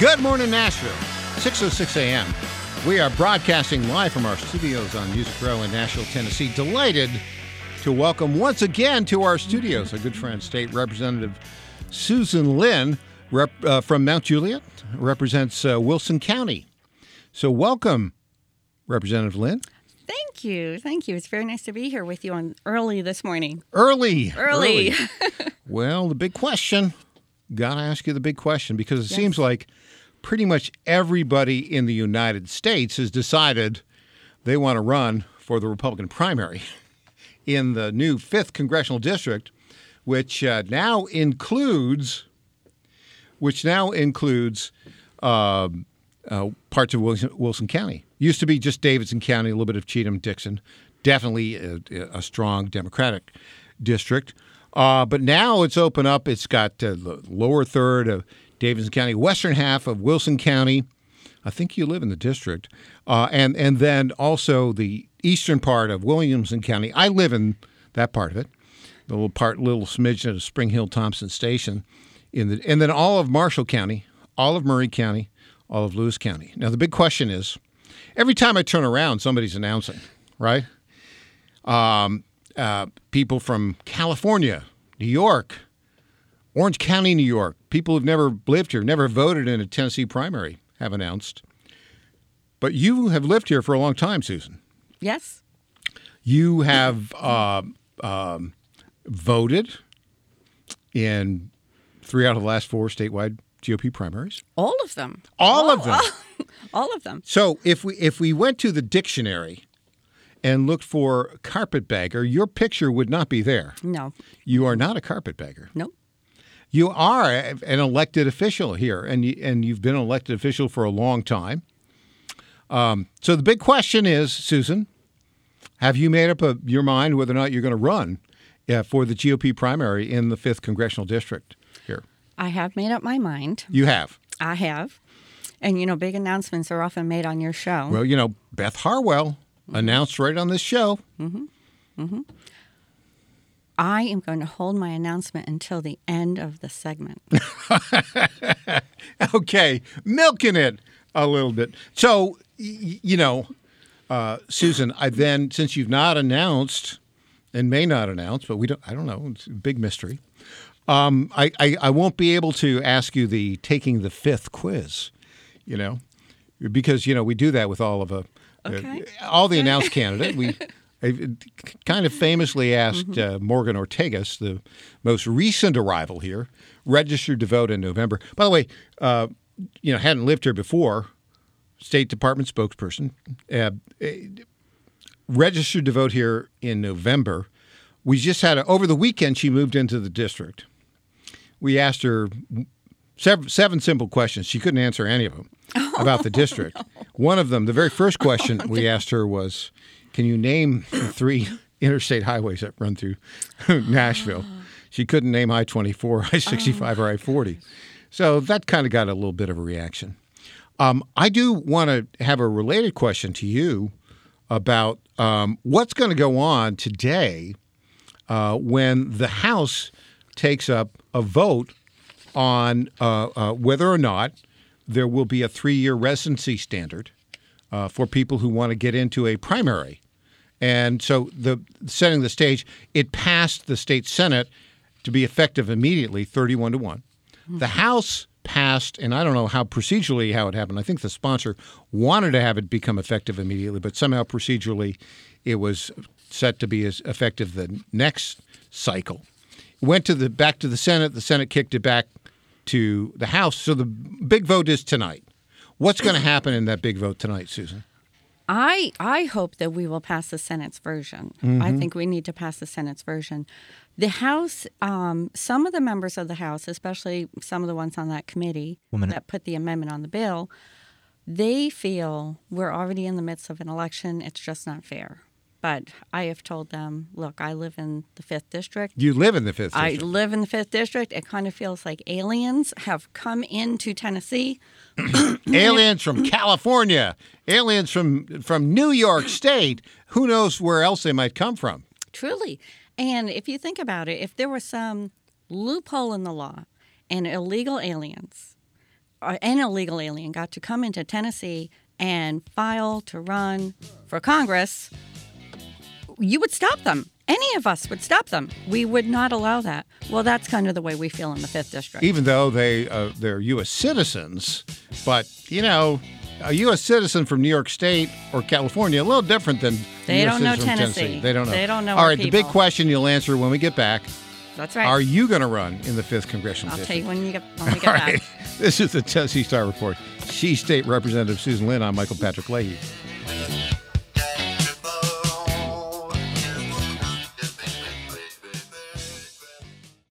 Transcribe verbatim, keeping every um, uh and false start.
Good morning, Nashville. six oh six a.m. We are broadcasting live from our studios on Music Row in Nashville, Tennessee. Delighted to welcome once again to our studios our good friend, State Representative Susan Linn rep, uh, from Mount Juliet, represents uh, Wilson County. So welcome, Representative Linn. Thank you. Thank you. It's very nice to be here with you on early this morning. Early. Early. early. Well, the big question, got to ask you the big question, because it yes. seems like pretty much everybody in the United States has decided they want to run for the Republican primary in the new fifth Congressional District, which uh, now includes, which now includes uh, uh, parts of Wilson, Wilson County. Used to be just Davidson County, a little bit of Cheatham-Dixon, definitely a, a strong Democratic district. Uh, but now it's open up. It's got uh, the lower third of Davidson County, western half of Wilson County. I think you live in the district. Uh, and, and then also the eastern part of Williamson County. I live in that part of it, the little part, little smidgen of Spring Hill Thompson Station. In the, and then all of Marshall County, all of Murray County, all of Lewis County. Now, the big question is, every time I turn around, somebody's announcing, right? Um, uh, people from California, New York, Orange County, New York, people who've never lived here, never voted in a Tennessee primary have announced. But you have lived here for a long time, Susan. Yes. You have uh, um, voted in three out of the last four statewide G O P primaries. All of them. All oh, of them. All, all of them. So if we if we went to the dictionary and looked for carpetbagger, your picture would not be there. No. You are not a carpetbagger. Nope. You are an elected official here, and you, and you've been an elected official for a long time. Um, so the big question is, Susan, have you made up a, your mind whether or not you're going to run uh, for the G O P primary in the fifth Congressional District here? I have made up my mind. You have? I have. And, you know, big announcements are often made on your show. Well, you know, Beth Harwell mm-hmm. announced right on this show. Mm-hmm. Mm-hmm. I am going to hold my announcement until the end of the segment. Okay, milking it a little bit. So, y- you know, uh, Susan, I then, since you've not announced and may not announce, but we don't, I don't know, it's a big mystery. Um, I, I, I won't be able to ask you the taking the fifth quiz, you know, because, you know, we do that with all of a, okay. uh, all the announced candidate. We I kind of famously asked mm-hmm. uh, Morgan Ortegas, the most recent arrival here, registered to vote in November. By the way, uh, you know, hadn't lived here before, State Department spokesperson, uh, registered to vote here in November. We just had a, over the weekend, she moved into the district. We asked her seven, seven simple questions. She couldn't answer any of them oh, about the district. No. One of them, the very first question we asked her was, can you name the three interstate highways that run through Nashville? She couldn't name I twenty-four, I sixty-five, oh. or I forty. So that kind of got a little bit of a reaction. Um, I do want to have a related question to you about um, what's going to go on today uh, when the House takes up a vote on uh, uh, whether or not there will be a three-year residency standard uh, for people who want to get into a primary. And so the setting the stage, it passed the state Senate to be effective immediately, thirty-one to one. Mm-hmm. The House passed, and I don't know how procedurally how it happened. I think the sponsor wanted to have it become effective immediately, but somehow procedurally it was set to be as effective the next cycle. It went to the back to the Senate. The Senate kicked it back to the House. So the big vote is tonight. What's going to happen in that big vote tonight, Susan? I I hope that we will pass the Senate's version. Mm-hmm. I think we need to pass the Senate's version. The House, um, some of the members of the House, especially some of the ones on that committee Woman. that put the amendment on the bill, they feel we're already in the midst of an election. It's just not fair. But I have told them, look, I live in the fifth District. You live in the fifth District. I live in the fifth District. It kind of feels like aliens have come into Tennessee. Aliens from California. Aliens from from New York State. Who knows where else they might come from? Truly. And if you think about it, if there was some loophole in the law and illegal aliens uh, an illegal alien got to come into Tennessee and file to run for Congress, you would stop them. Any of us would stop them. We would not allow that. Well, that's kind of the way we feel in the fifth District. Even though they, uh, they're U S citizens, but, you know, a U S citizen from New York State or California, a little different than They a U S don't know citizen from Tennessee. Tennessee. They don't know. They don't know All our right, the big people. question you'll answer when we get back. That's right. Are you going to run in the fifth Congressional I'll District? tell you when, you get, when we get All back. right. This is the Tennessee Star Report. She's State Representative Susan Lynn. I'm Michael Patrick Leahy.